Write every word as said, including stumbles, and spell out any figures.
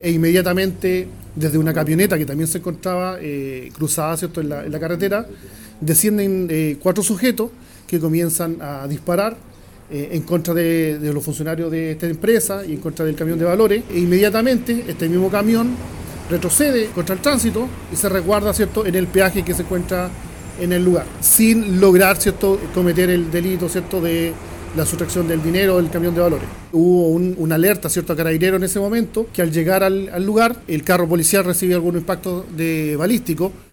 E inmediatamente, desde una camioneta que también se encontraba eh, cruzada, ¿cierto?, en la, en la carretera, descienden eh, cuatro sujetos que comienzan a disparar eh, en contra de, de los funcionarios de esta empresa y en contra del camión de valores. E inmediatamente este mismo camión retrocede contra el tránsito y se resguarda, ¿cierto?, en el peaje que se encuentra en el lugar, sin lograr, ¿cierto?, cometer el delito, ¿cierto?, de la sustracción del dinero del camión de valores. Hubo un, una alerta, ¿cierto?, a Carabineros en ese momento, que al llegar al, al lugar, el carro policial recibe algún impacto de balístico.